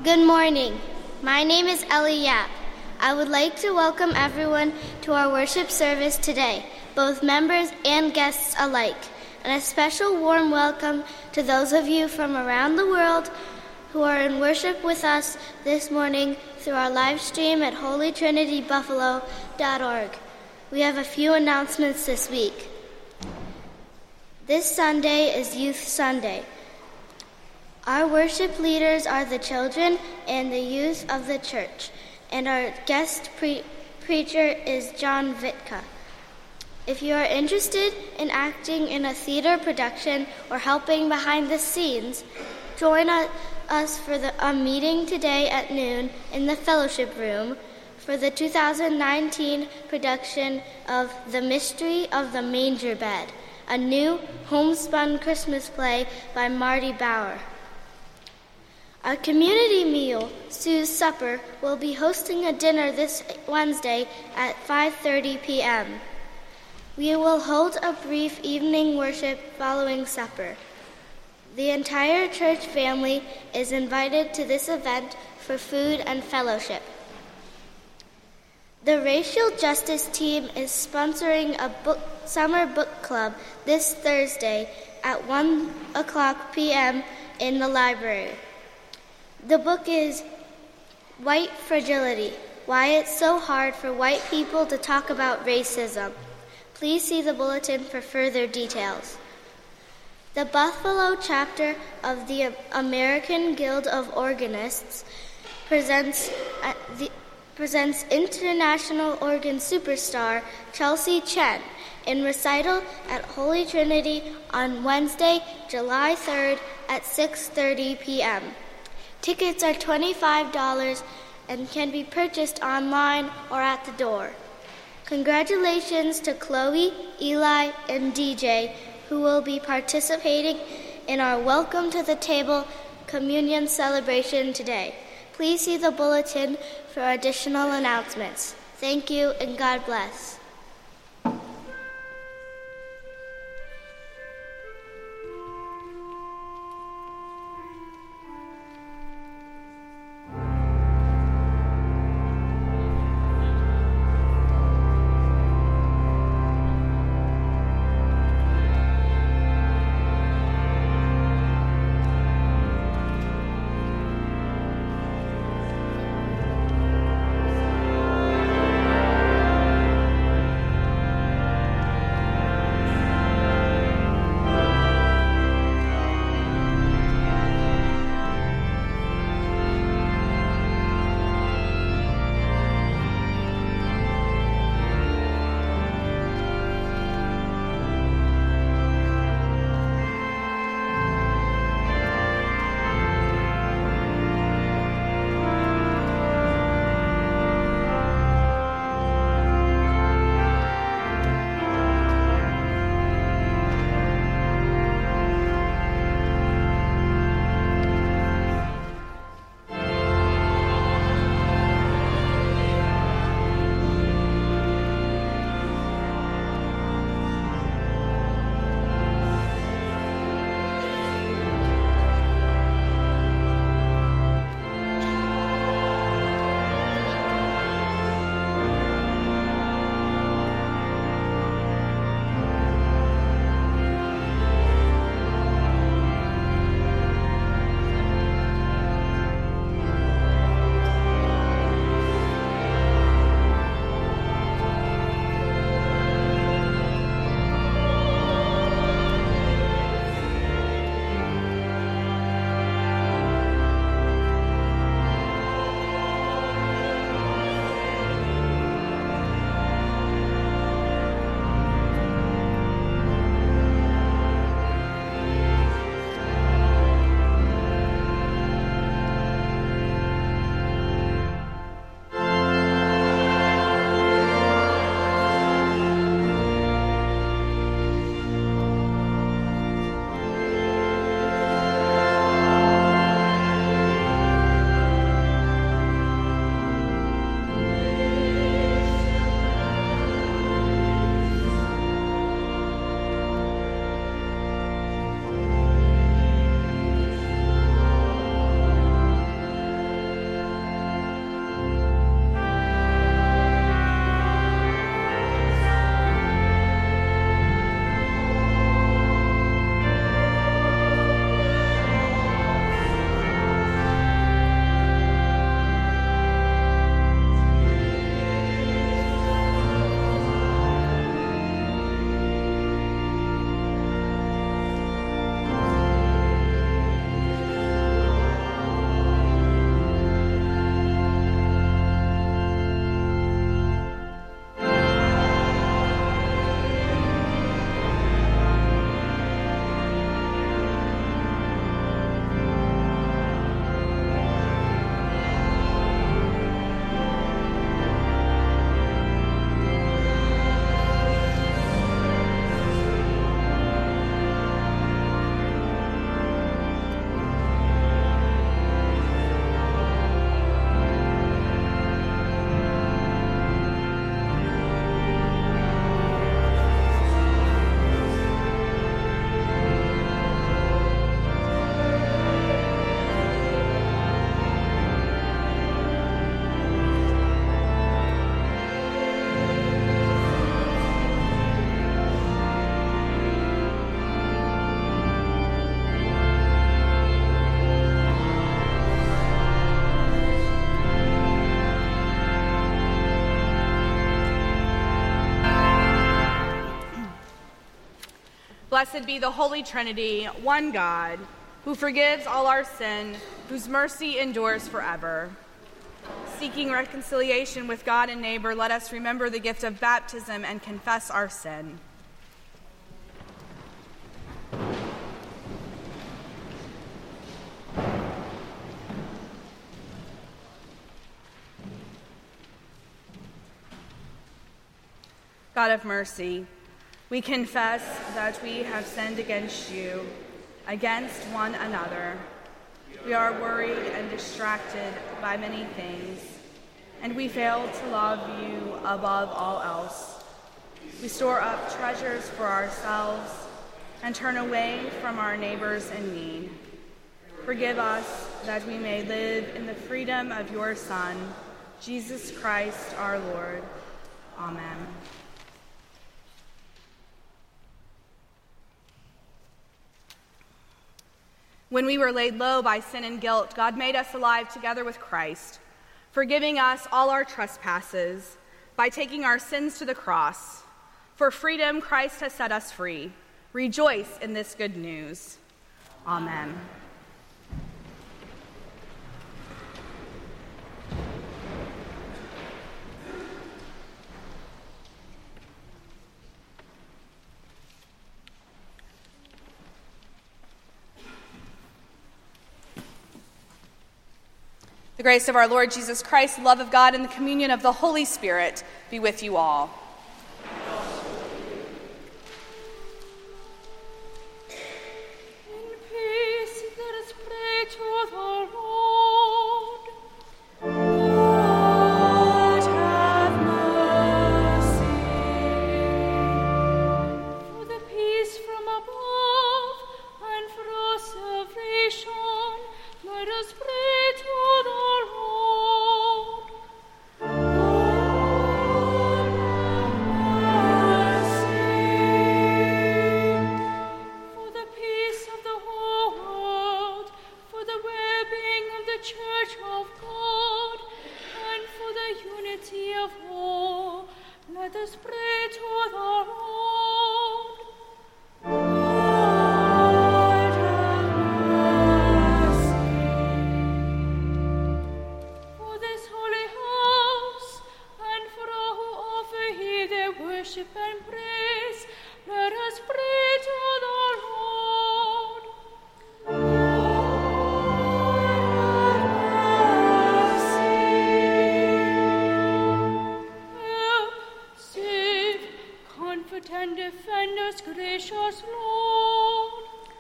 Good morning. My name is Ellie Yap. I would like to welcome everyone to our worship service today, both members and guests alike, and a special warm welcome to those of you from around the world who are in worship with us this morning through our live stream at holytrinitybuffalo.org. We have a few announcements this week. This Sunday is Youth Sunday. Our worship leaders are the children and the youth of the church, and our guest preacher is John Vitka. If you are interested in acting in a theater production or helping behind the scenes, join us for a meeting today at noon in the fellowship room for the 2019 production of The Mystery of the Manger Bed, a new homespun Christmas play by Marty Bauer. Our community meal, Sue's Supper, will be hosting a dinner this Wednesday at 5:30 p.m. We will hold a brief evening worship following supper. The entire church family is invited to this event for food and fellowship. The Racial Justice Team is sponsoring a summer book club this Thursday at 1:00 p.m. in the library. The book is White Fragility, Why It's So Hard for White People to Talk About Racism. Please see the bulletin for further details. The Buffalo chapter of the American Guild of Organists presents international organ superstar Chelsea Chen in recital at Holy Trinity on Wednesday, July 3rd at 6:30 p.m. Tickets are $25 and can be purchased online or at the door. Congratulations to Chloe, Eli, and DJ, who will be participating in our Welcome to the Table communion celebration today. Please see the bulletin for additional announcements. Thank you and God bless. Blessed be the Holy Trinity, one God, who forgives all our sin, whose mercy endures forever. Seeking reconciliation with God and neighbor, let us remember the gift of baptism and confess our sin. God of mercy, we confess that we have sinned against you, against one another. We are worried and distracted by many things, and we fail to love you above all else. We store up treasures for ourselves and turn away from our neighbors in need. Forgive us that we may live in the freedom of your Son, Jesus Christ our Lord. Amen. When we were laid low by sin and guilt, God made us alive together with Christ, forgiving us all our trespasses by taking our sins to the cross. For freedom, Christ has set us free. Rejoice in this good news. Amen. The grace of our Lord Jesus Christ, the love of God, and the communion of the Holy Spirit be with you all. In peace, let us pray to the Lord. Lord, have mercy. For the peace from above and for our salvation, let us pray to the Lord. Church of God, and for the unity of all, let us pray to the Lord. Lord, have mercy. For this holy house, and for all who offer here their worship and praise, let us pray to the Lord. And defend us, gracious Lord.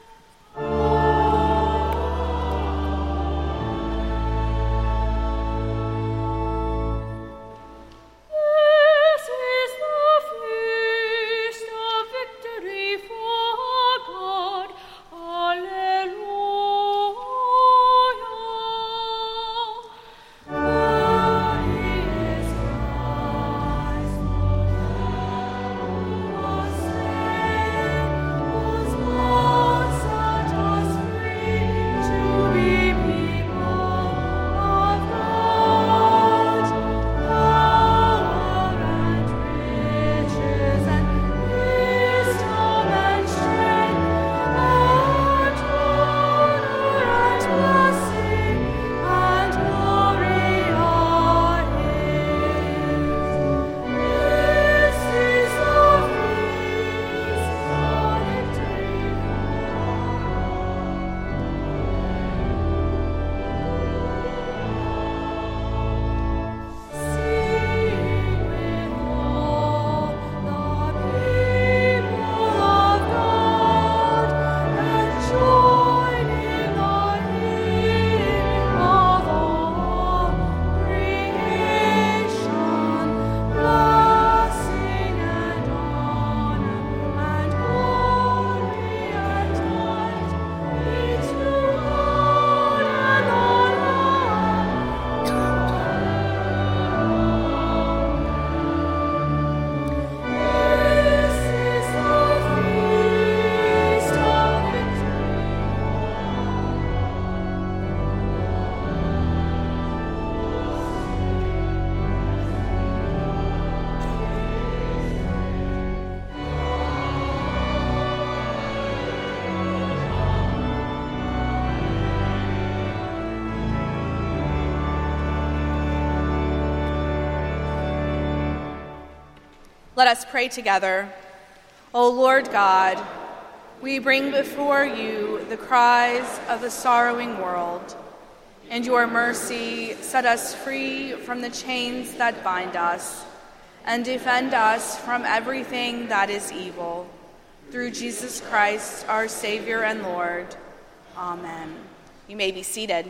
This is the feast of victory for God. Alleluia. Let us pray together. O Lord God, we bring before you the cries of the sorrowing world. In your mercy, set us free from the chains that bind us, and defend us from everything that is evil. Through Jesus Christ, our Savior and Lord. Amen. You may be seated.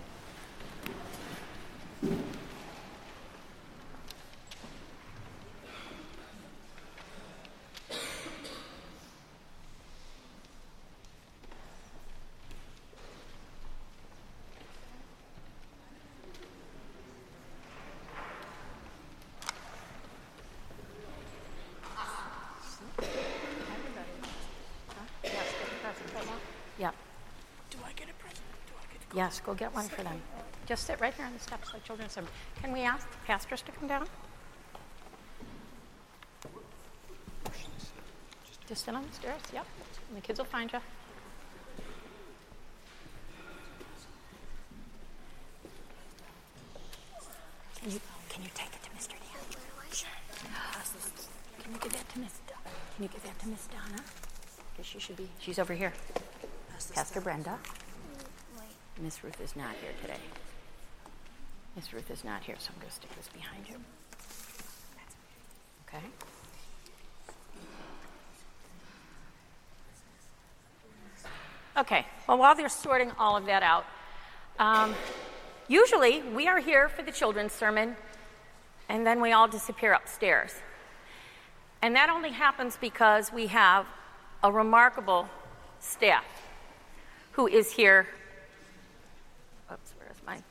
Yeah. Do I get a present? Yes, go get one for them. Just sit right here on the steps like children's room. Can we ask the pastors to come down? Just sit on the stairs, yep. And the kids will find you. Can you take it to Mr. Dan? Can you give that to Miss Donna? Can you give that to Miss Donna? Because she's over here. Pastor Brenda. Miss Ruth is not here today. Miss Ruth is not here, so I'm going to stick this behind you. Okay. Okay, well, while they're sorting all of that out, usually we are here for the children's sermon, and then we all disappear upstairs. And that only happens because we have a remarkable staff who is here. Oops, where is mine?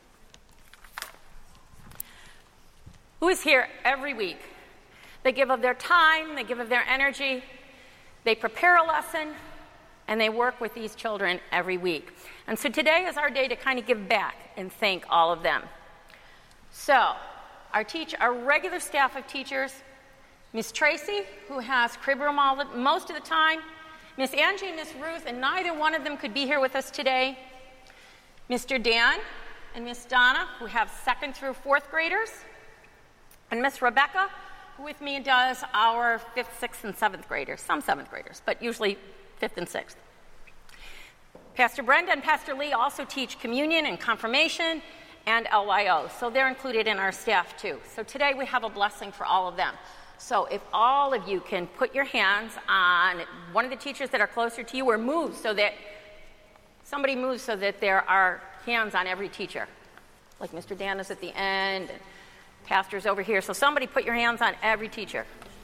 Who is here every week. They give of their time, they give of their energy, they prepare a lesson, and they work with these children every week. And so today is our day to kind of give back and thank all of them. So, our regular staff of teachers, Miss Tracy, who has crib room most of the time, Miss Angie and Miss Ruth, and neither one of them could be here with us today, Mr. Dan and Miss Donna, who have 2nd through 4th graders, and Miss Rebecca, who with me does our 5th, 6th, and 7th graders, some 7th graders, but usually 5th and 6th. Pastor Brenda and Pastor Lee also teach communion and confirmation and LYO, so they're included in our staff too. So today we have a blessing for all of them. So if all of you can put your hands on one of the teachers that are closer to you, or move so that somebody moves so that there are hands on every teacher. Like Mr. Dan is at the end, and Pastor's over here. So somebody put your hands on every teacher.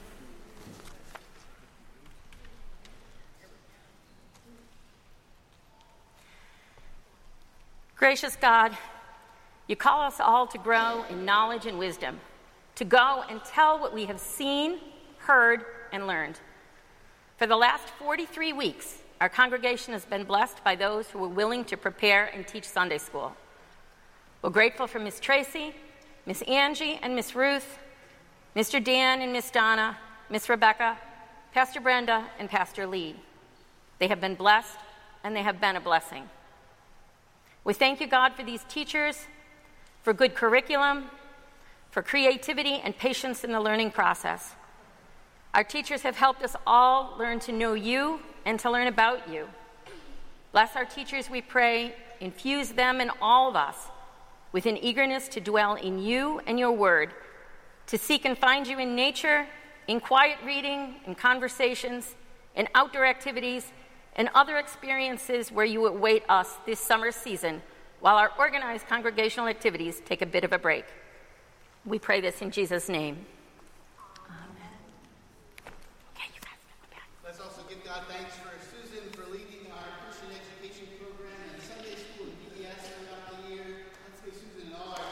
Gracious God, you call us all to grow in knowledge and wisdom, to go and tell what we have seen, heard, and learned. For the last 43 weeks, our congregation has been blessed by those who were willing to prepare and teach Sunday school. We're grateful for Miss Tracy, Miss Angie and Miss Ruth, Mr. Dan and Miss Donna, Miss Rebecca, Pastor Brenda, and Pastor Lee. They have been blessed, and they have been a blessing. We thank you, God, for these teachers, for good curriculum, for creativity and patience in the learning process. Our teachers have helped us all learn to know you and to learn about you. Bless our teachers, we pray. Infuse them and all of us with an eagerness to dwell in you and your word, to seek and find you in nature, in quiet reading, in conversations, in outdoor activities, and other experiences where you await us this summer season while our organized congregational activities take a bit of a break. We pray this in Jesus' name. Amen. Okay, you guys go back. Let's also give God thanks for Susan for leading our Christian education program and Sunday school and PBS throughout the year. Let's give Susan and all our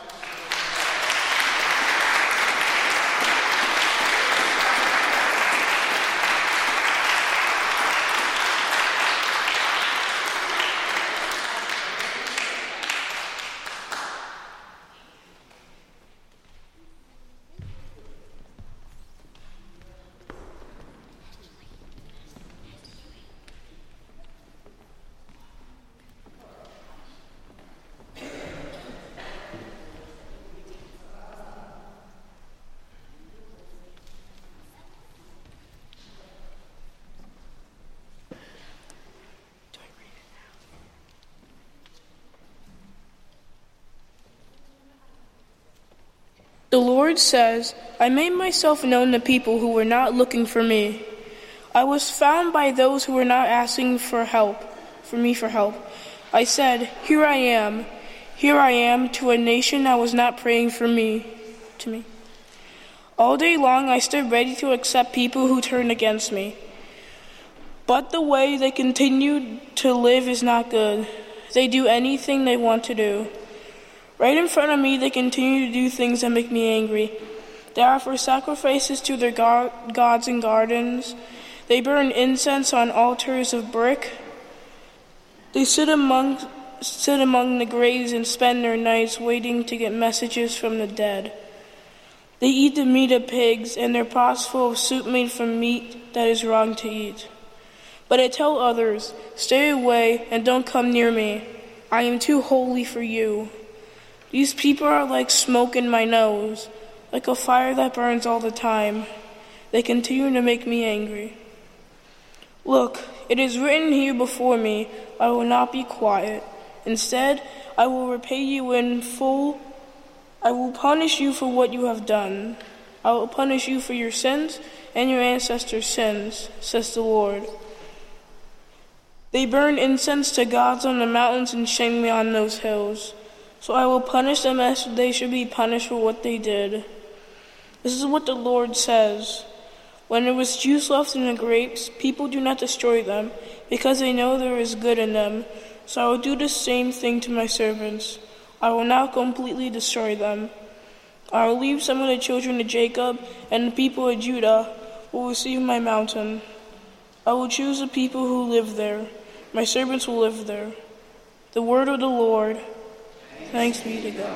The Lord says, I made myself known to people who were not looking for me. I was found by those who were not asking for me for help. I said, Here I am to a nation that was not praying to me. All day long I stood ready to accept people who turned against me. But the way they continue to live is not good. They do anything they want to do. Right in front of me, they continue to do things that make me angry. They offer sacrifices to their gods in gardens. They burn incense on altars of brick. They sit among the graves and spend their nights waiting to get messages from the dead. They eat the meat of pigs, and their pots full of soup made from meat that is wrong to eat. But I tell others, stay away and don't come near me. I am too holy for you. These people are like smoke in my nose, like a fire that burns all the time. They continue to make me angry. Look, it is written here before me, I will not be quiet. Instead, I will repay you in full. I will punish you for what you have done. I will punish you for your sins and your ancestors' sins, says the Lord. They burn incense to gods on the mountains and shame me on those hills. So I will punish them as they should be punished for what they did. This is what the Lord says. When there was juice left in the grapes, people do not destroy them, because they know there is good in them. So I will do the same thing to my servants. I will not completely destroy them. I will leave some of the children of Jacob, and the people of Judah will receive my mountain. I will choose the people who live there. My servants will live there. The word of the Lord. Thanks be to God.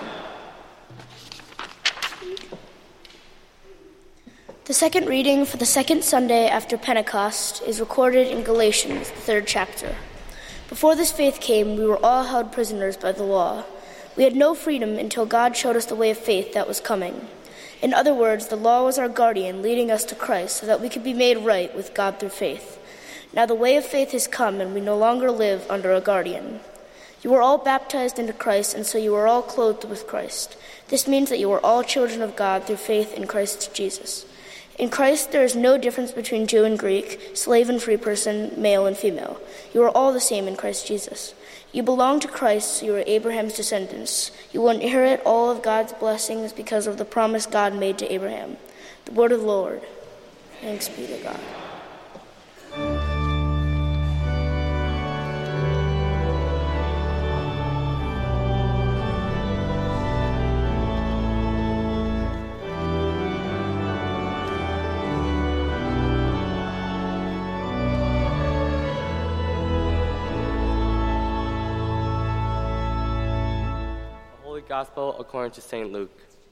The second reading for the second Sunday after Pentecost is recorded in Galatians, the 3rd chapter. Before this faith came, we were all held prisoners by the law. We had no freedom until God showed us the way of faith that was coming. In other words, the law was our guardian, leading us to Christ so that we could be made right with God through faith. Now the way of faith has come, and we no longer live under a guardian. You were all baptized into Christ, and so you are all clothed with Christ. This means that you are all children of God through faith in Christ Jesus. In Christ there is no difference between Jew and Greek, slave and free person, male and female. You are all the same in Christ Jesus. You belong to Christ, so you are Abraham's descendants. You will inherit all of God's blessings because of the promise God made to Abraham. The word of the Lord. Thanks be to God. Gospel according to St. Luke.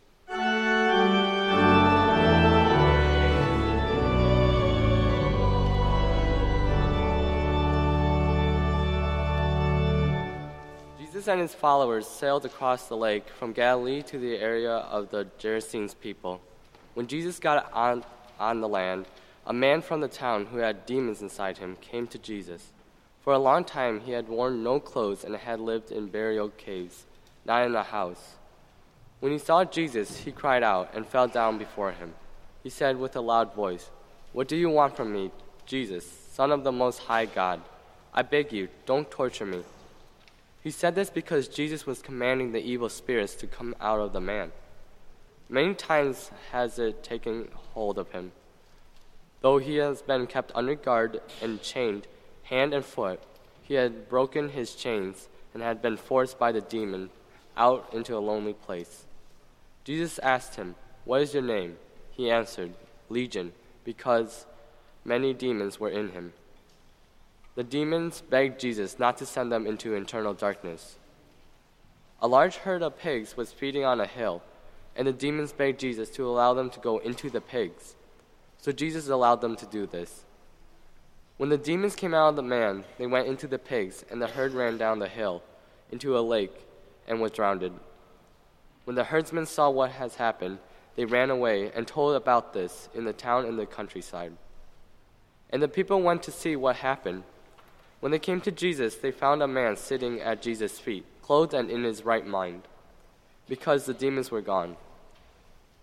Jesus and his followers sailed across the lake from Galilee to the area of the Gerasenes people. When Jesus got on the land, a man from the town who had demons inside him came to Jesus. For a long time he had worn no clothes and had lived in burial caves, not in a house. When he saw Jesus, he cried out and fell down before him. He said with a loud voice, "What do you want from me, Jesus, Son of the Most High God? I beg you, don't torture me." He said this because Jesus was commanding the evil spirits to come out of the man. Many times has it taken hold of him. Though he has been kept under guard and chained hand and foot, he had broken his chains and had been forced by the demon out into a lonely place. Jesus asked him, "What is your name?" He answered, "Legion," because many demons were in him. The demons begged Jesus not to send them into eternal darkness. A large herd of pigs was feeding on a hill, and the demons begged Jesus to allow them to go into the pigs. So Jesus allowed them to do this. When the demons came out of the man, they went into the pigs, and the herd ran down the hill into a lake and was drowned. When the herdsmen saw what had happened, they ran away and told about this in the town and the countryside. And the people went to see what happened. When they came to Jesus, they found a man sitting at Jesus' feet, clothed and in his right mind, because the demons were gone.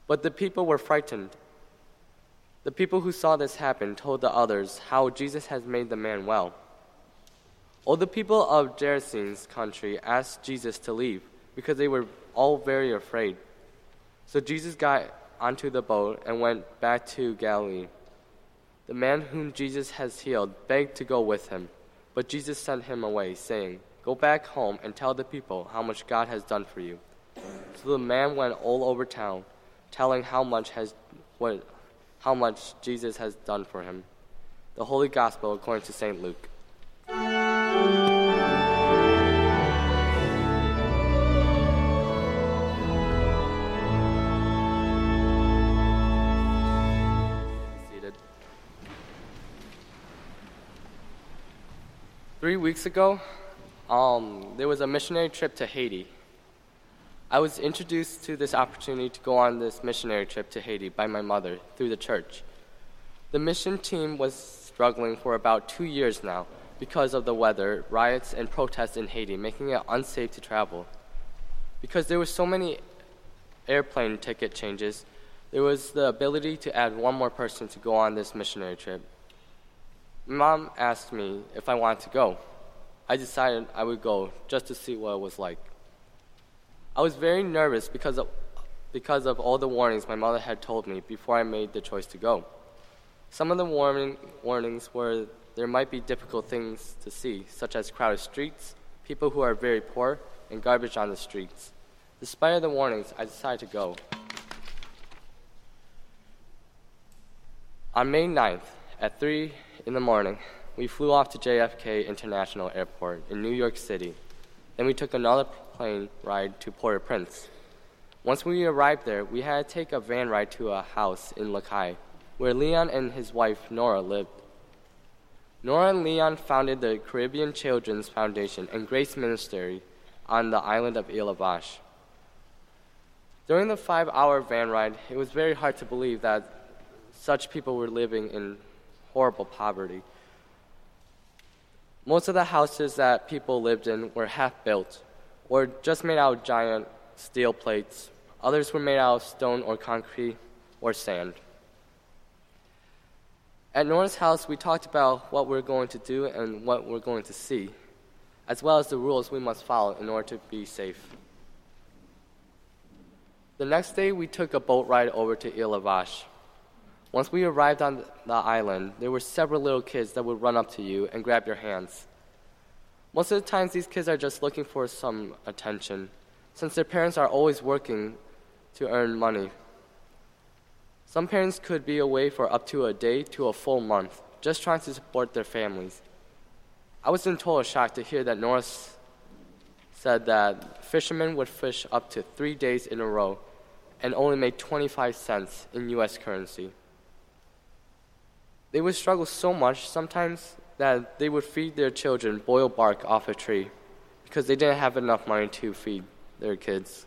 But the people were frightened. The people who saw this happen told the others how Jesus had made the man well. All the people of Gerasene's country asked Jesus to leave because they were all very afraid. So Jesus got onto the boat and went back to Galilee. The man whom Jesus has healed begged to go with him, but Jesus sent him away, saying, "Go back home and tell the people how much God has done for you." So the man went all over town, telling how much Jesus has done for him. The Holy Gospel according to St. Luke. Seated. 3 weeks ago, there was a missionary trip to Haiti. I was introduced to this opportunity to go on this missionary trip to Haiti by my mother through the church. The mission team was struggling for about 2 years now because of the weather, riots, and protests in Haiti, making it unsafe to travel. Because there were so many airplane ticket changes, there was the ability to add one more person to go on this missionary trip. My mom asked me if I wanted to go. I decided I would go just to see what it was like. I was very nervous because of all the warnings my mother had told me before I made the choice to go. Some of the warnings were there might be difficult things to see, such as crowded streets, people who are very poor, and garbage on the streets. Despite the warnings, I decided to go. On May 9th, at 3 in the morning, we flew off to JFK International Airport in New York City. Then we took another plane ride to Port-au-Prince. Once we arrived there, we had to take a van ride to a house in Lacaille, where Leon and his wife, Nora, lived. Nora and Leon founded the Caribbean Children's Foundation and Grace Ministry on the island of Ile Vache. During the 5-hour van ride, it was very hard to believe that such people were living in horrible poverty. Most of the houses that people lived in were half-built, or just made out of giant steel plates. Others were made out of stone or concrete or sand. At Nora's house, we talked about what we're going to do and what we're going to see, as well as the rules we must follow in order to be safe. The next day, we took a boat ride over to Ile Vache. Once we arrived on the island, there were several little kids that would run up to you and grab your hands. Most of the times, these kids are just looking for some attention, since their parents are always working to earn money. Some parents could be away for up to a day to a full month, just trying to support their families. I was in total shock to hear that Nora said that fishermen would fish up to 3 days in a row and only make 25 cents in U.S. currency. They would struggle so much sometimes that they would feed their children boiled bark off a tree because they didn't have enough money to feed their kids.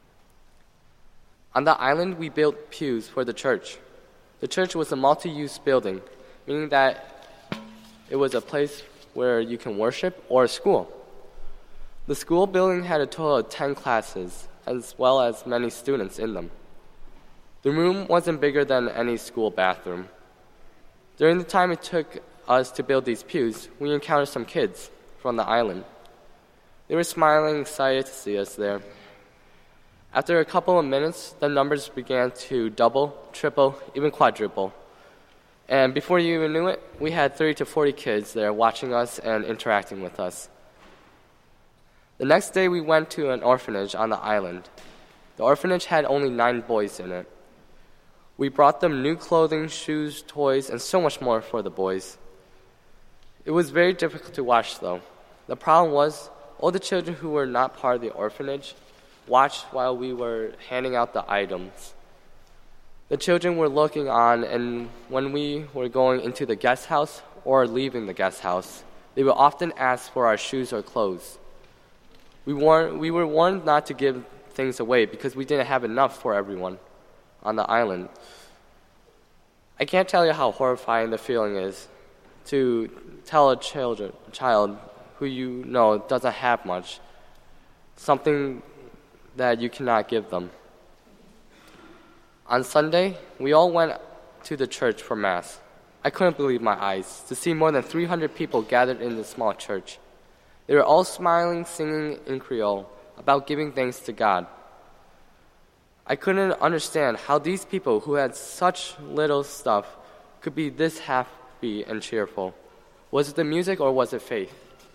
On the island, we built pews for the church. The church was a multi-use building, meaning that it was a place where you can worship or a school. The school building had a total of 10 classes, as well as many students in them. The room wasn't bigger than any school bathroom. During the time it took us to build these pews, we encountered some kids from the island. They were smiling, excited to see us there. After a couple of minutes, the numbers began to double, triple, even quadruple. And before you even knew it, we had 30 to 40 kids there watching us and interacting with us. The next day, we went to an orphanage on the island. The orphanage had only 9 boys in it. We brought them new clothing, shoes, toys, and so much more for the boys. It was very difficult to watch, though. The problem was, all the children who were not part of the orphanage watched while we were handing out the items. The children were looking on, and when we were going into the guest house or leaving the guest house, they would often ask for our shoes or clothes. We were warned not to give things away because we didn't have enough for everyone on the island. I can't tell you how horrifying the feeling is to tell a child who you know doesn't have much something that you cannot give them. On Sunday, we all went to the church for Mass. I couldn't believe my eyes to see more than 300 people gathered in the small church. They were all smiling, singing in Creole about giving thanks to God. I couldn't understand how these people who had such little stuff could be this happy and cheerful. Was it the music or was it faith?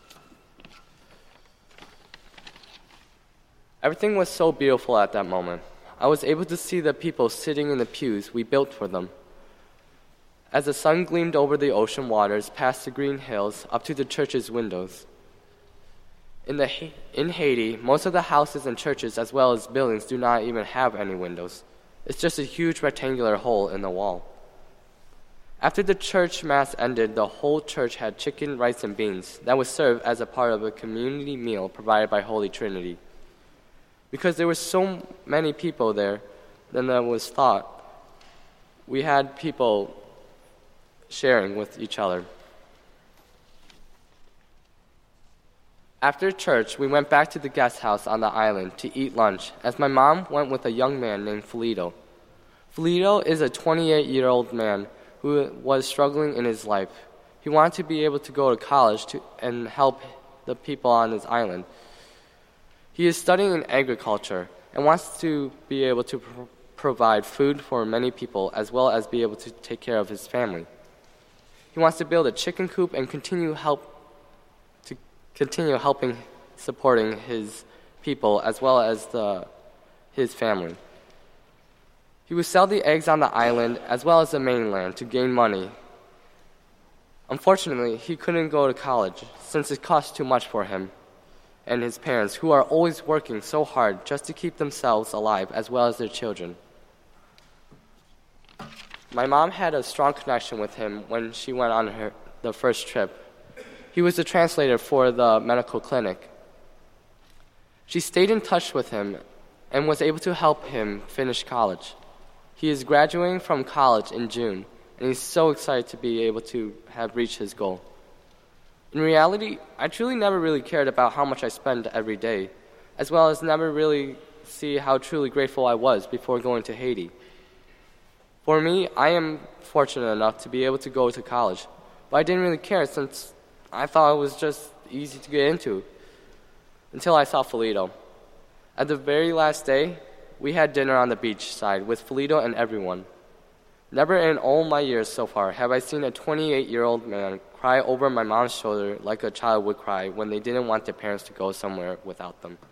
Everything was so beautiful at that moment. I was able to see the people sitting in the pews we built for them. As the sun gleamed over the ocean waters, past the green hills, up to the church's windows. In Haiti, most of the houses and churches as well as buildings do not even have any windows. It's just a huge rectangular hole in the wall. After the church mass ended, the whole church had chicken, rice, and beans that was served as a part of a community meal provided by Holy Trinity. Because there were so many people there than there was thought, we had people sharing with each other. After church, we went back to the guest house on the island to eat lunch, as my mom went with a young man named Felito. Felito is a 28-year-old man who was struggling in his life. He wanted to be able to go to college and help the people on his island. He is studying in agriculture and wants to be able to provide food for many people as well as be able to take care of his family. He wants to build a chicken coop and continue helping supporting his people as well as his family. He would sell the eggs on the island as well as the mainland to gain money. Unfortunately, he couldn't go to college since it cost too much for him and his parents, who are always working so hard just to keep themselves alive as well as their children. My mom had a strong connection with him when she went on the first trip. He was the translator for the medical clinic. She stayed in touch with him and was able to help him finish college. He is graduating from college in June, and he's so excited to be able to have reached his goal. In reality, I truly never really cared about how much I spent every day, as well as never really see how truly grateful I was before going to Haiti. For me, I am fortunate enough to be able to go to college, but I didn't really care since I thought it was just easy to get into, until I saw Felito. At the very last day, we had dinner on the beach side with Felito and everyone. Never in all my years so far have I seen a 28-year-old man cry over my mom's shoulder like a child would cry when they didn't want their parents to go somewhere without them.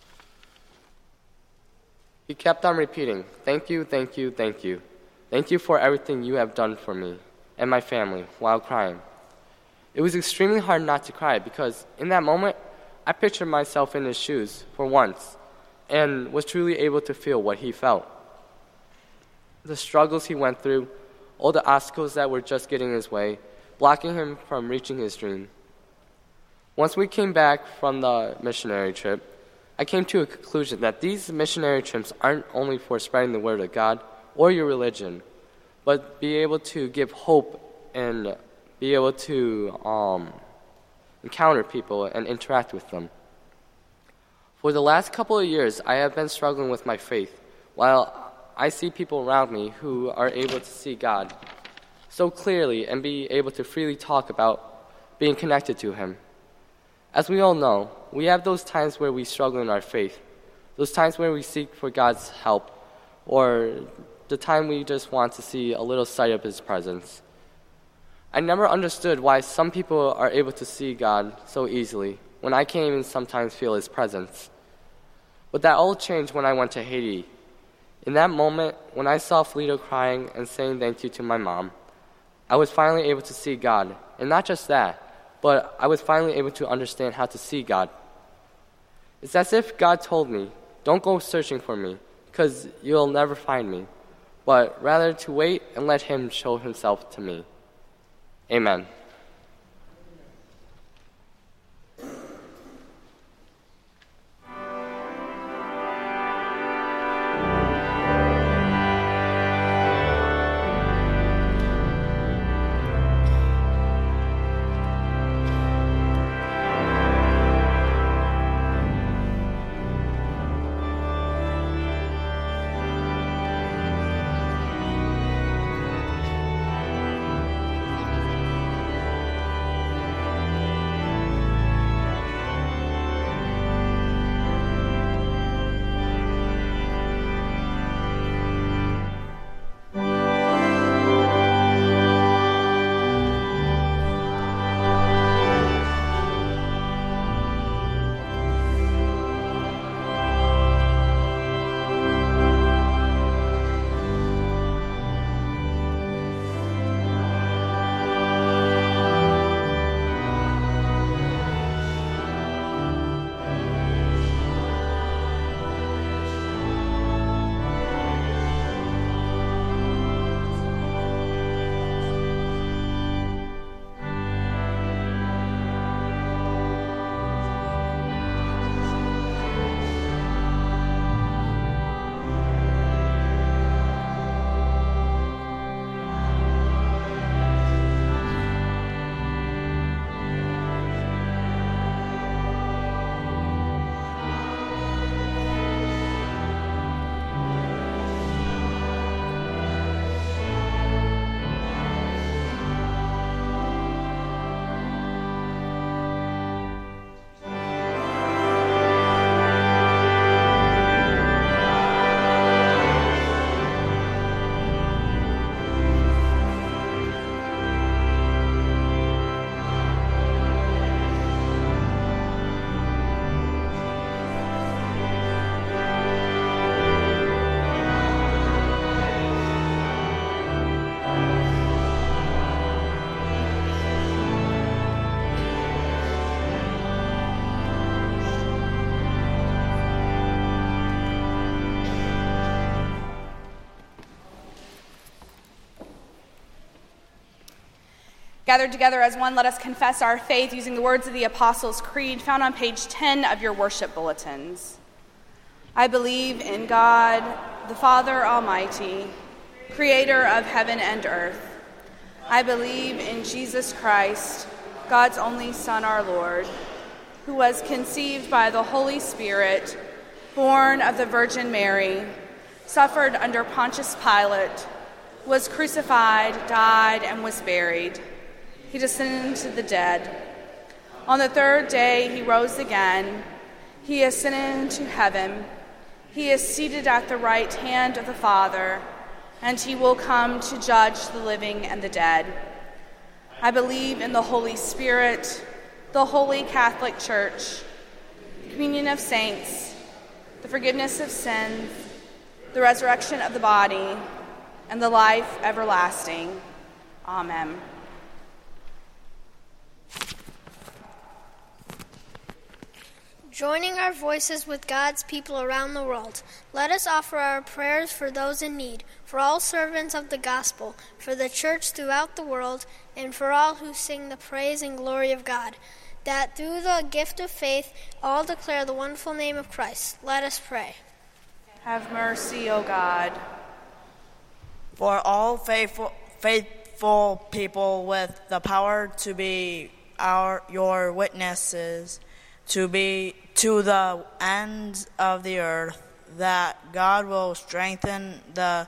He kept on repeating, "Thank you, thank you, thank you. Thank you for everything you have done for me and my family," while crying. It was extremely hard not to cry because in that moment, I pictured myself in his shoes for once and was truly able to feel what he felt. The struggles he went through, all the obstacles that were just getting in his way, blocking him from reaching his dream. Once we came back from the missionary trip, I came to a conclusion that these missionary trips aren't only for spreading the word of God or your religion, but be able to give hope and be able to encounter people and interact with them. For the last couple of years, I have been struggling with my faith, while I see people around me who are able to see God so clearly and be able to freely talk about being connected to Him. As we all know, we have those times where we struggle in our faith, those times where we seek for God's help, or the time we just want to see a little sight of His presence. I never understood why some people are able to see God so easily when I can't even sometimes feel His presence. But that all changed when I went to Haiti. In that moment, when I saw Felito crying and saying thank you to my mom, I was finally able to see God. And not just that, but I was finally able to understand how to see God. It's as if God told me, "Don't go searching for me, because you'll never find me, but rather to wait and let Him show Himself to me." Amen. Gathered together as one, let us confess our faith using the words of the Apostles' Creed found on page 10 of your worship bulletins. I believe in God, the Father Almighty, creator of heaven and earth. I believe in Jesus Christ, God's only Son, our Lord, who was conceived by the Holy Spirit, born of the Virgin Mary, suffered under Pontius Pilate, was crucified, died, and was buried. He descended into the dead. On the third day he rose again. He ascended into heaven. He is seated at the right hand of the Father, and he will come to judge the living and the dead. I believe in the Holy Spirit, the Holy Catholic Church, the communion of saints, the forgiveness of sins, the resurrection of the body, and the life everlasting. Amen. Joining our voices with God's people around the world, let us offer our prayers for those in need, for all servants of the gospel, for the church throughout the world, and for all who sing the praise and glory of God, that through the gift of faith all declare the wonderful name of Christ. Let us pray. Have mercy, O God. For all faithful people with the power to be your witnesses, to be to the ends of the earth, that God will strengthen the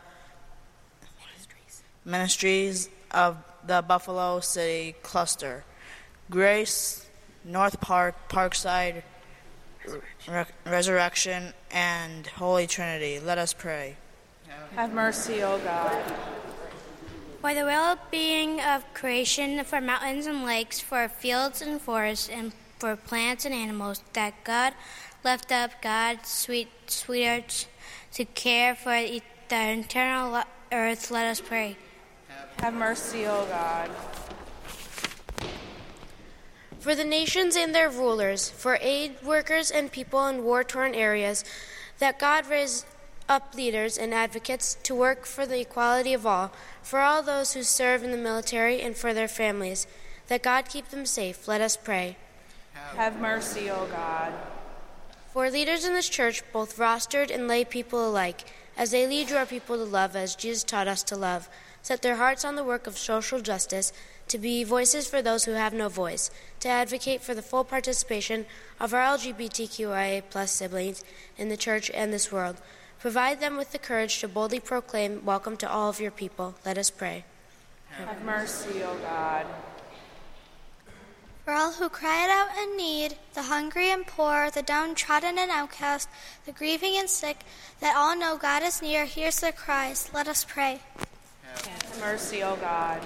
ministries of the Buffalo City cluster, Grace, North Park, Parkside, Resurrection, and Holy Trinity. Let us pray. Have mercy, O God. For the well-being of creation, for mountains and lakes, for fields and forests, and for plants and animals, that God left up God's sweethearts to care for the eternal earth, let us pray. Have mercy, O God. For the nations and their rulers, for aid workers and people in war-torn areas, that God raise up leaders and advocates to work for the equality of all, for all those who serve in the military and for their families, that God keep them safe, let us pray. Have mercy, O God. For leaders in this church, both rostered and lay people alike, as they lead your people to love as Jesus taught us to love, set their hearts on the work of social justice, to be voices for those who have no voice, to advocate for the full participation of our LGBTQIA+ siblings in the church and this world. Provide them with the courage to boldly proclaim welcome to all of your people. Let us pray. Have mercy, O God. For all who cried out in need, the hungry and poor, the downtrodden and outcast, the grieving and sick, that all know God is near, hears their cries, let us pray. Have mercy, O God.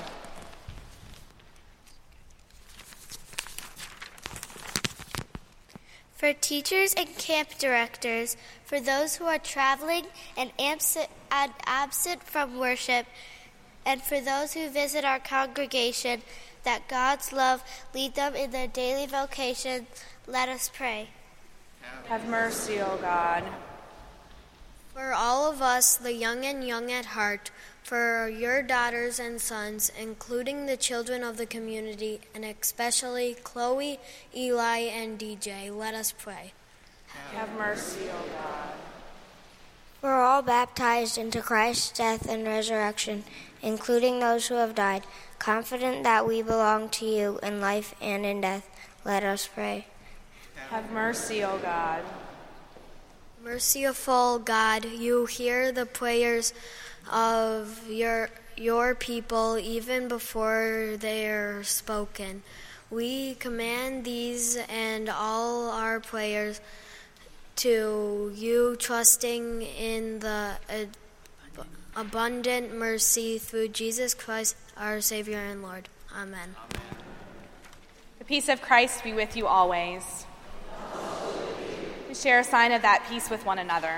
For teachers and camp directors, for those who are traveling and absent from worship, and for those who visit our congregation, that God's love lead them in their daily vocation, let us pray. Have mercy, O God. For all of us, the young and young at heart, for your daughters and sons, including the children of the community, and especially Chloe, Eli, and DJ, let us pray. Have mercy, O God. For all baptized into Christ's death and resurrection, including those who have died, confident that we belong to you in life and in death, let us pray. Have mercy, O God. Merciful God, you hear the prayers of your people even before they are spoken. We command these and all our prayers to you, trusting in the abundant mercy through Jesus Christ, our Savior and Lord. Amen. The peace of Christ be with you always. We share a sign of that peace with one another.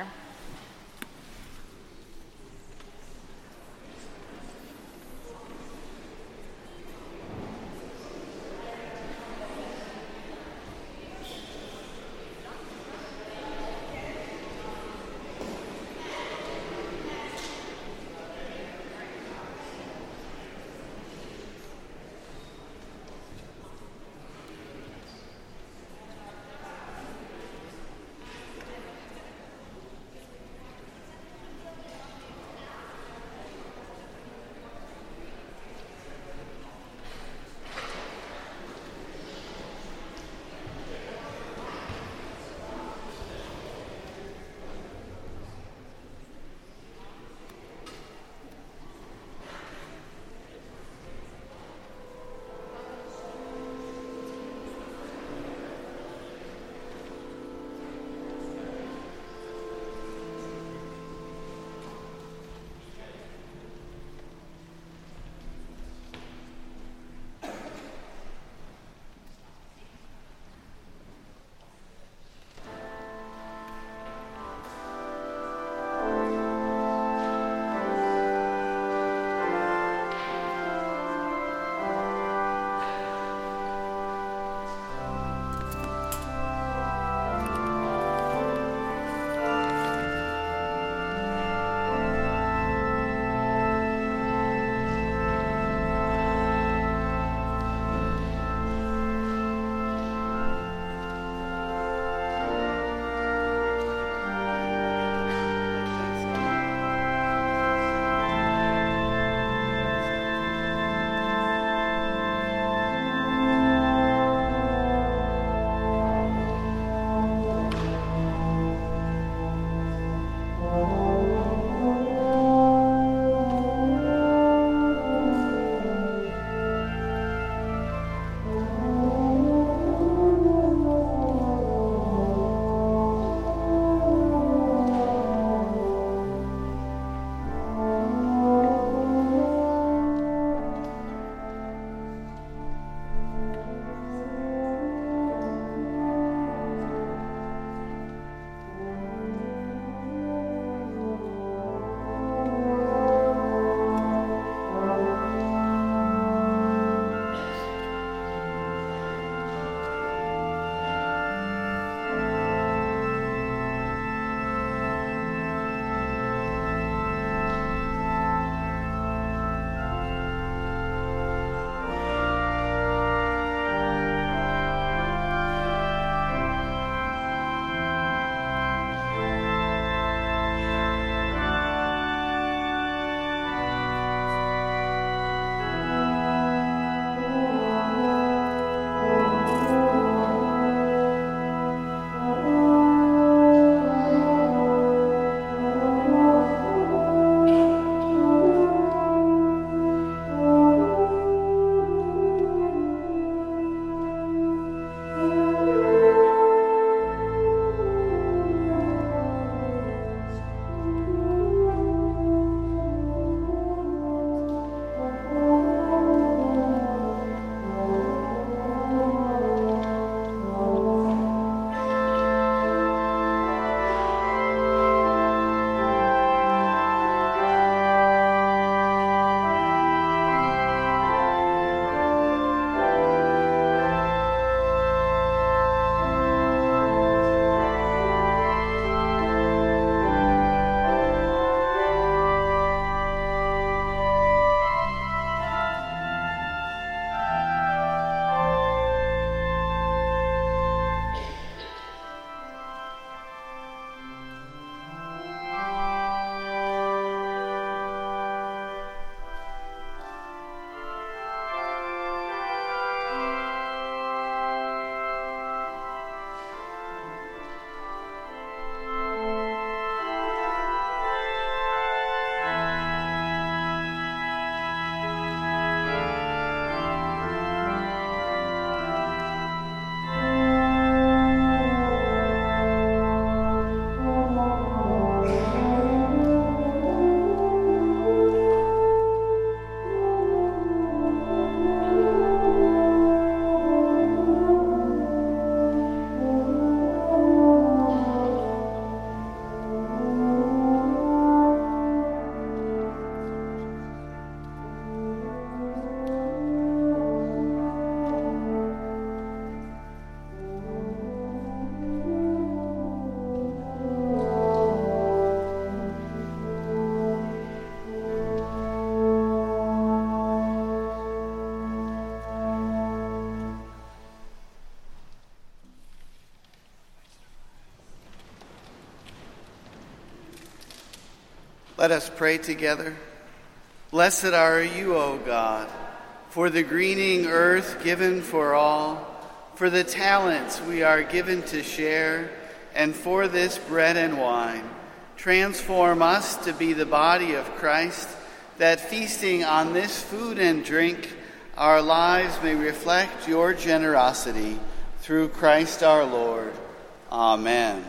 Let us pray together. Blessed are you, O God, for the greening earth given for all, for the talents we are given to share, and for this bread and wine. Transform us to be the body of Christ, that feasting on this food and drink, our lives may reflect your generosity. Through Christ our Lord. Amen.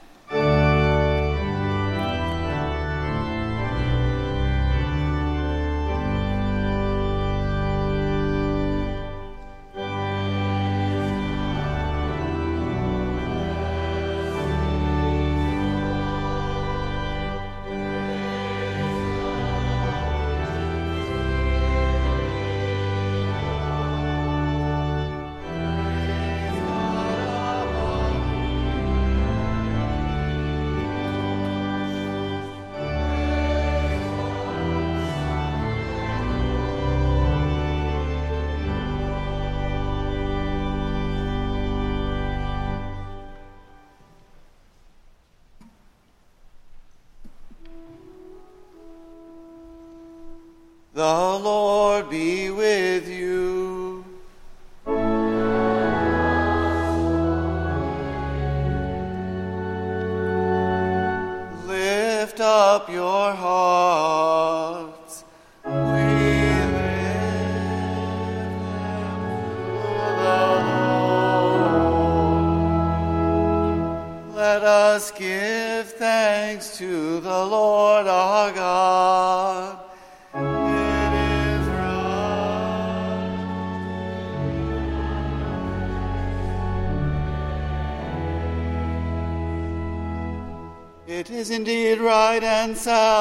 The Lord be with you. Lift up your hearts. We lift them to the Lord. Let us give thanks to the Lord our God. It is indeed right and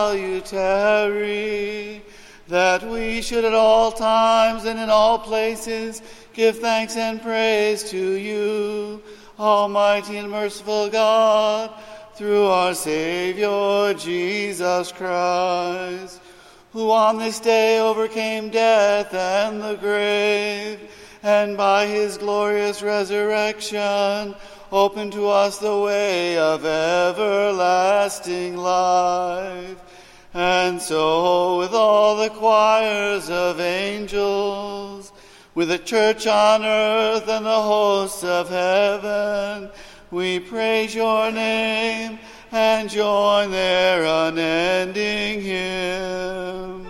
salutary that we should at all times and in all places give thanks and praise to you, Almighty and merciful God, through our Savior Jesus Christ, who on this day overcame death and the grave, and by his glorious resurrection open to us the way of everlasting life. And so with all the choirs of angels, with the church on earth and the hosts of heaven, we praise your name and join their unending hymn.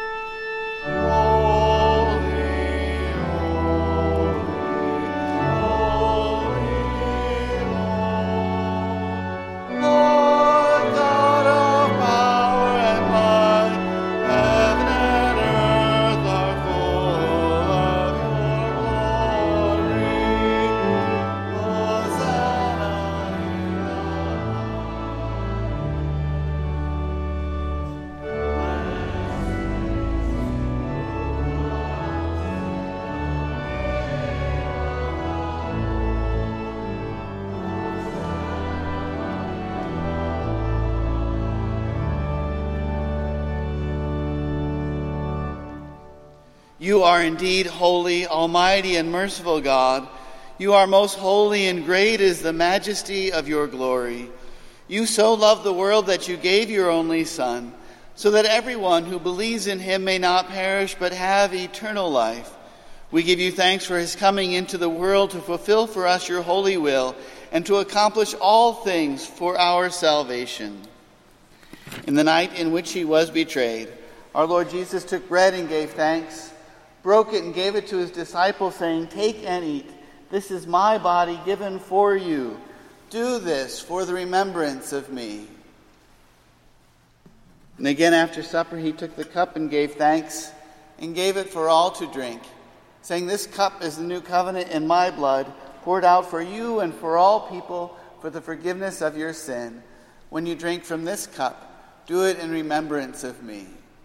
You are indeed holy, almighty, and merciful God. You are most holy, and great is the majesty of your glory. You so loved the world that you gave your only Son, so that everyone who believes in him may not perish but have eternal life. We give you thanks for his coming into the world to fulfill for us your holy will and to accomplish all things for our salvation. In the night in which he was betrayed, our Lord Jesus took bread and gave thanks, broke it and gave it to his disciples, saying, "Take and eat. This is my body given for you. Do this for the remembrance of me." And again after supper he took the cup and gave thanks and gave it for all to drink, saying, "This cup is the new covenant in my blood, poured out for you and for all people for the forgiveness of your sin. When you drink from this cup, do it in remembrance of me."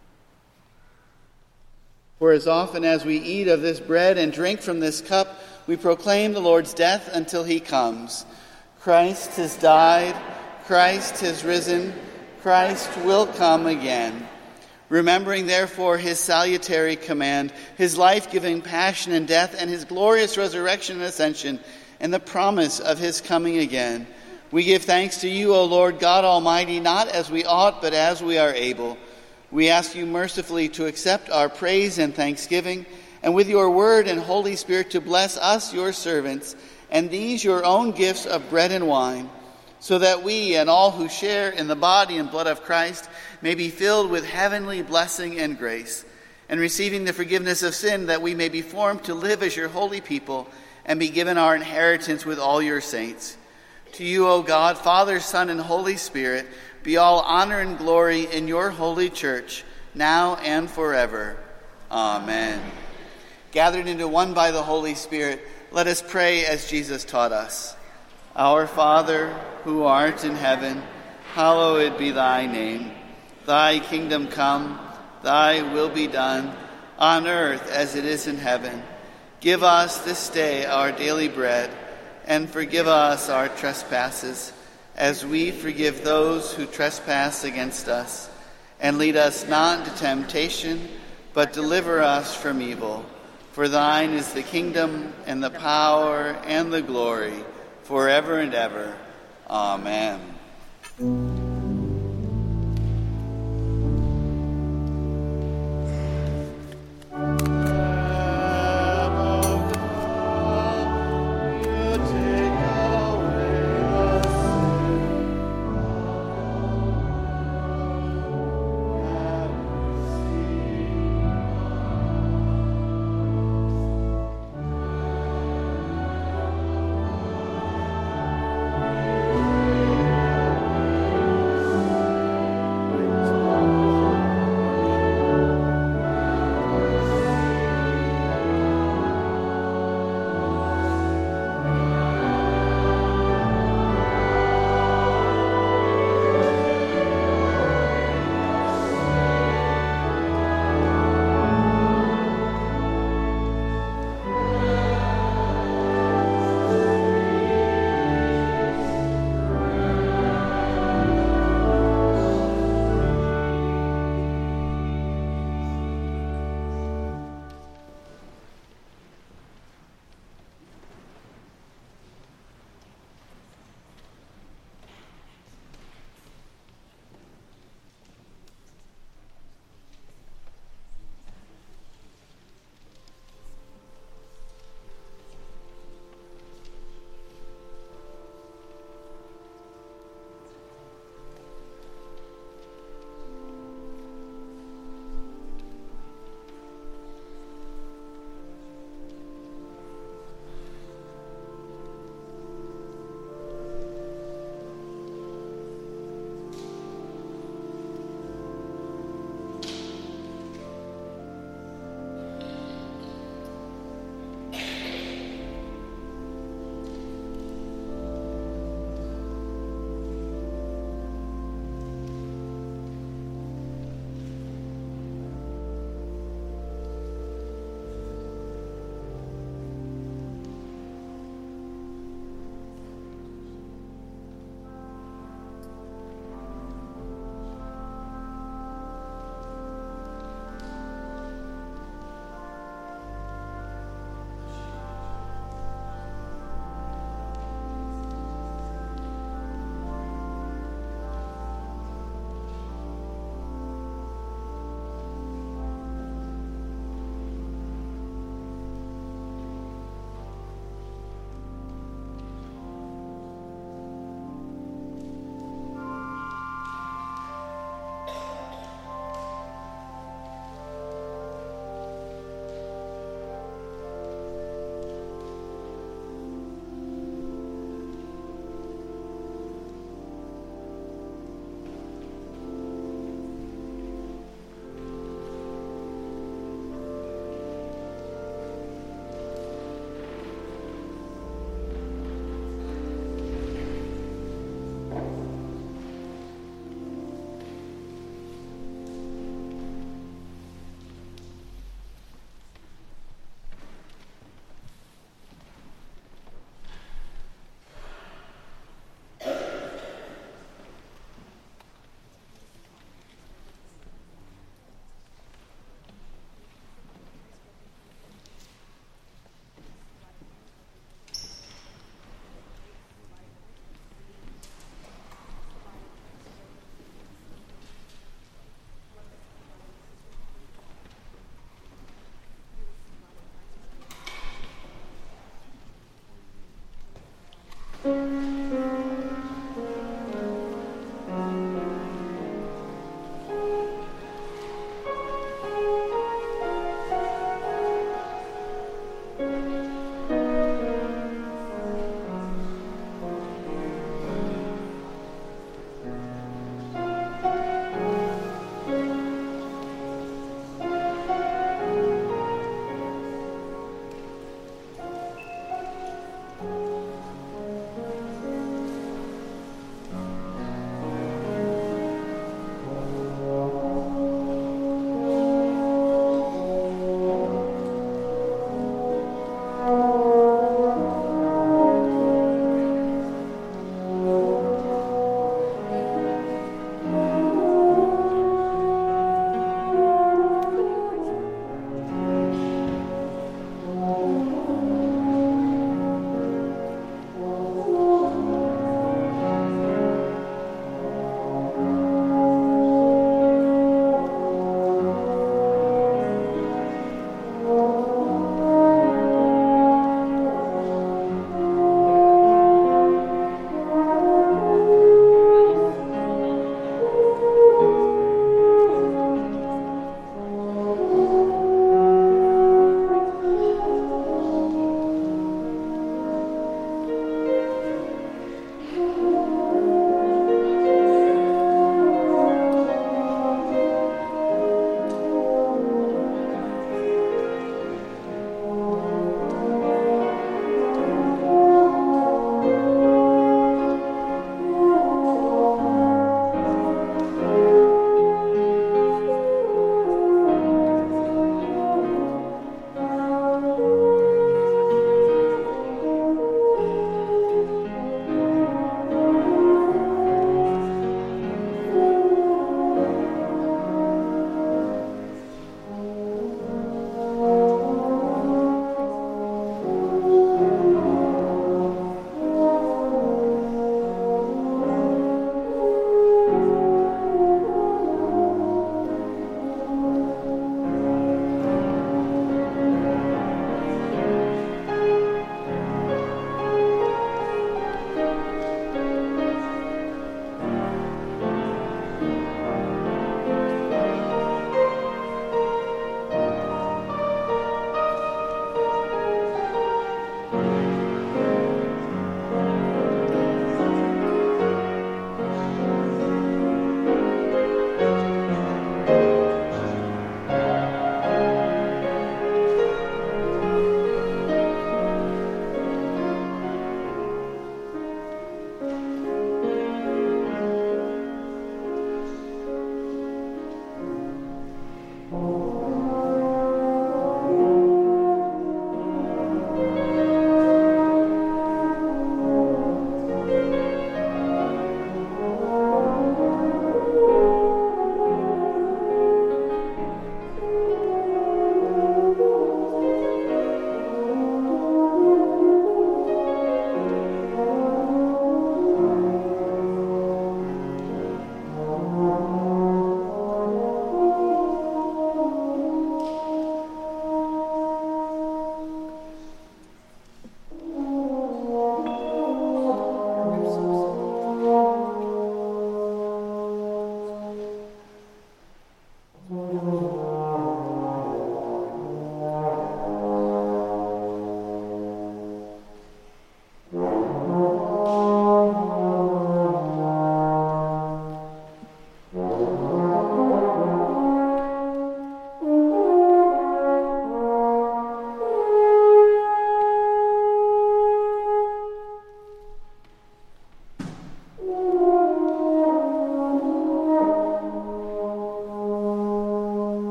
For as often as we eat of this bread and drink from this cup, we proclaim the Lord's death until he comes. Christ has died, Christ has risen, Christ will come again. Remembering therefore his salutary command, his life-giving passion and death, and his glorious resurrection and ascension, and the promise of his coming again, We give thanks to you, O Lord God Almighty, not as we ought, but as we are able. We ask you mercifully to accept our praise and thanksgiving, and with your word and Holy Spirit to bless us, your servants, and these your own gifts of bread and wine, so that we and all who share in the body and blood of Christ may be filled with heavenly blessing and grace, and receiving the forgiveness of sin, that we may be formed to live as your holy people and be given our inheritance with all your saints. To you, O God, Father, Son, and Holy Spirit, be all honor and glory in your holy church, now and forever. Amen. Gathered into one by the Holy Spirit, let us pray as Jesus taught us. Our Father, who art in heaven, hallowed be thy name. Thy kingdom come, thy will be done, on earth as it is in heaven. Give us this day our daily bread, and forgive us our trespasses, as we forgive those who trespass against us. And lead us not into temptation, but deliver us from evil. For thine is the kingdom, and the power, and the glory, forever and ever. Amen.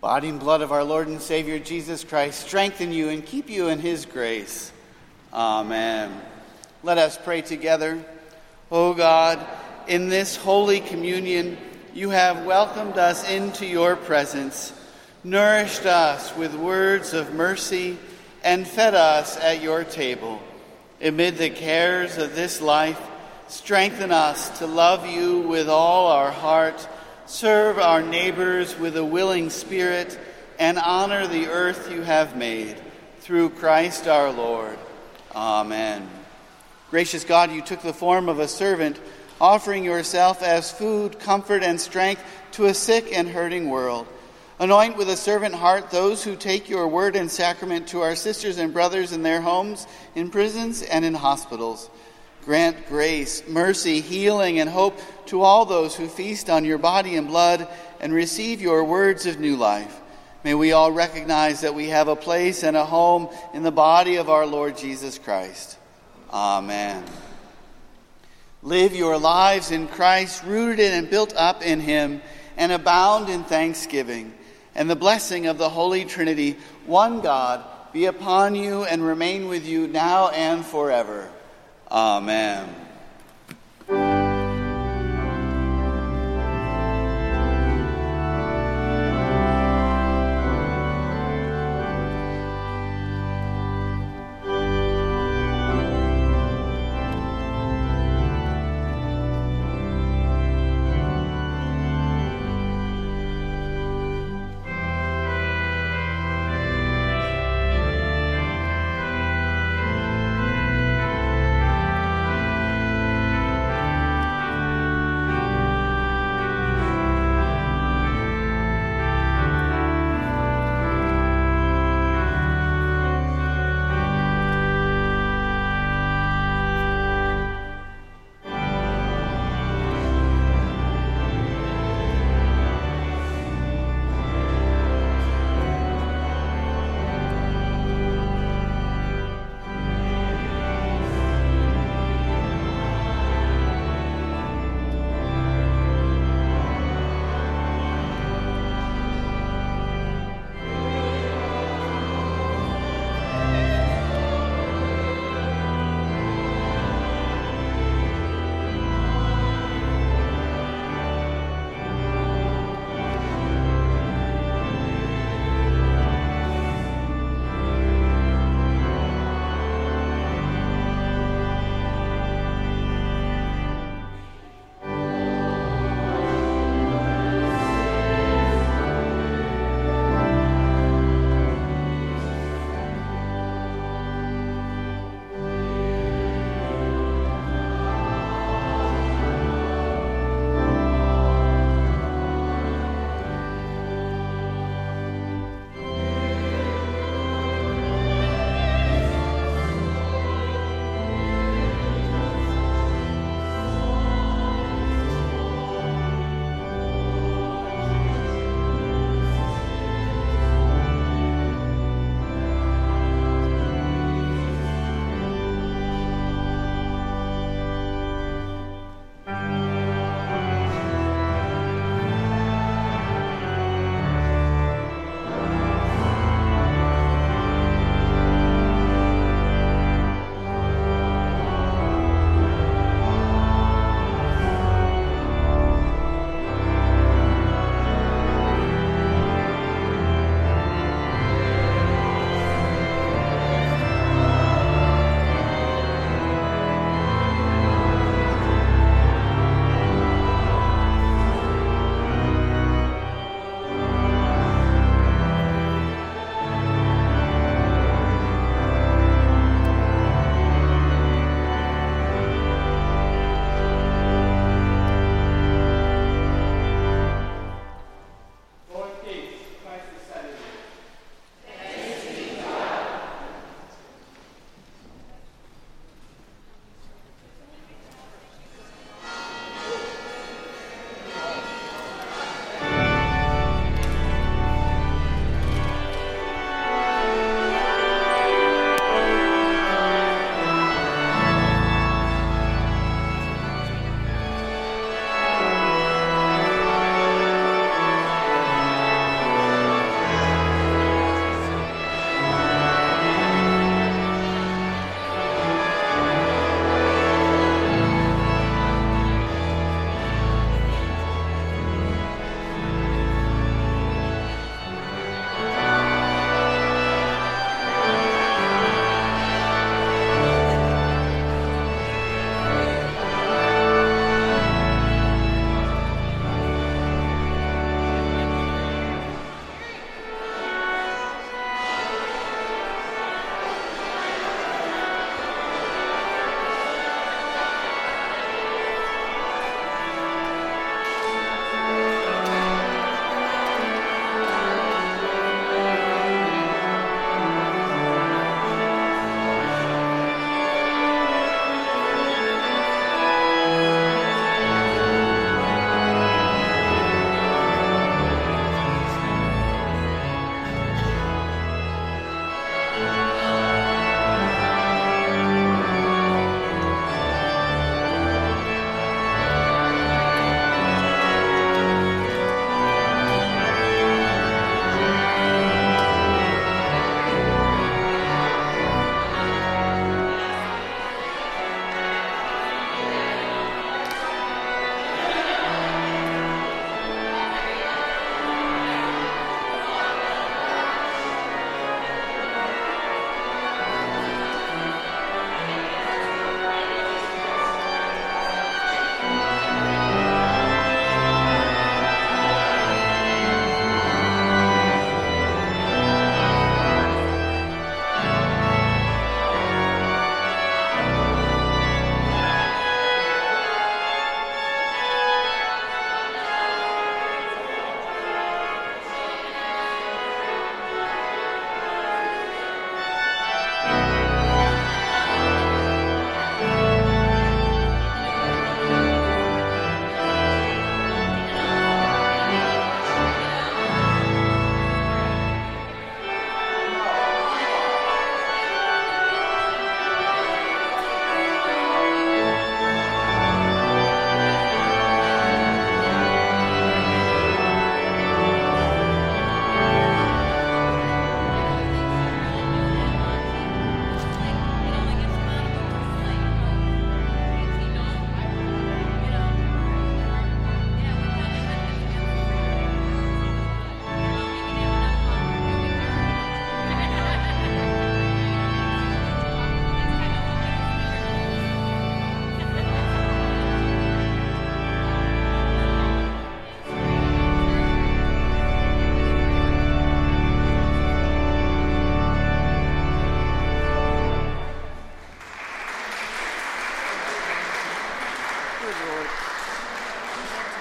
Body and blood of our Lord and Savior Jesus Christ strengthen you and keep you in his grace. Amen. Let us pray together. O God, in this Holy Communion, you have welcomed us into your presence, nourished us with words of mercy, and fed us at your table. Amid the cares of this life, strengthen us to love you with all our heart, serve our neighbors with a willing spirit, and honor the earth you have made. Through Christ our Lord. Amen. Gracious God, you took the form of a servant, offering yourself as food, comfort, and strength to a sick and hurting world. Anoint with a servant heart those who take your word and sacrament to our sisters and brothers in their homes, in prisons, and in hospitals. Grant grace, mercy, healing, and hope to all those who feast on your body and blood and receive your words of new life. May we all recognize that we have a place and a home in the body of our Lord Jesus Christ. Amen. Live your lives in Christ, rooted in and built up in him, and abound in thanksgiving. And the blessing of the Holy Trinity, one God, be upon you and remain with you now and forever. Amen.